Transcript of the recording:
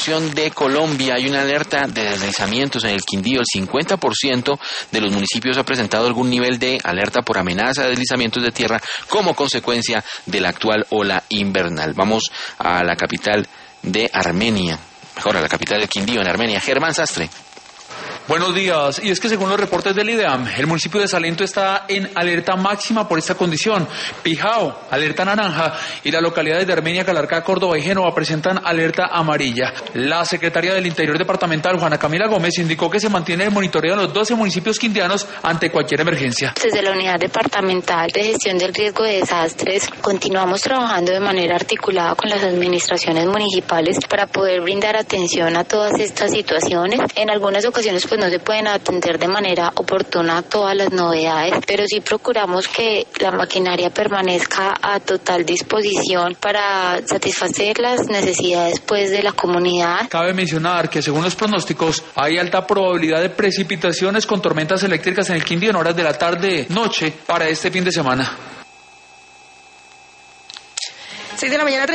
información de Colombia. Hay una alerta de deslizamientos en el Quindío. El 50% de los municipios ha presentado algún nivel de alerta por amenaza de deslizamientos de tierra como consecuencia de la actual ola invernal. Vamos a la capital de Armenia, mejor a la capital del Quindío, en Armenia. Germán Sastre. Buenos días, y es que según los reportes del IDEAM, el municipio de Salento está en alerta máxima por esta condición. Pijao, alerta naranja, y las localidades de Armenia, Calarcá, Córdoba y Génova presentan alerta amarilla. La secretaria del Interior Departamental, Juana Camila Gómez, indicó que se mantiene el monitoreo en los 12 municipios quindianos ante cualquier emergencia. Desde la Unidad Departamental de Gestión del Riesgo de Desastres, continuamos trabajando de manera articulada con las administraciones municipales para poder brindar atención a todas estas situaciones. En algunas ocasiones no se pueden atender de manera oportuna todas las novedades, pero sí procuramos que la maquinaria permanezca a total disposición para satisfacer las necesidades de la comunidad. Cabe mencionar que según los pronósticos hay alta probabilidad de precipitaciones con tormentas eléctricas en el Quindío en horas de la tarde-noche para este fin de semana. 6 de la mañana.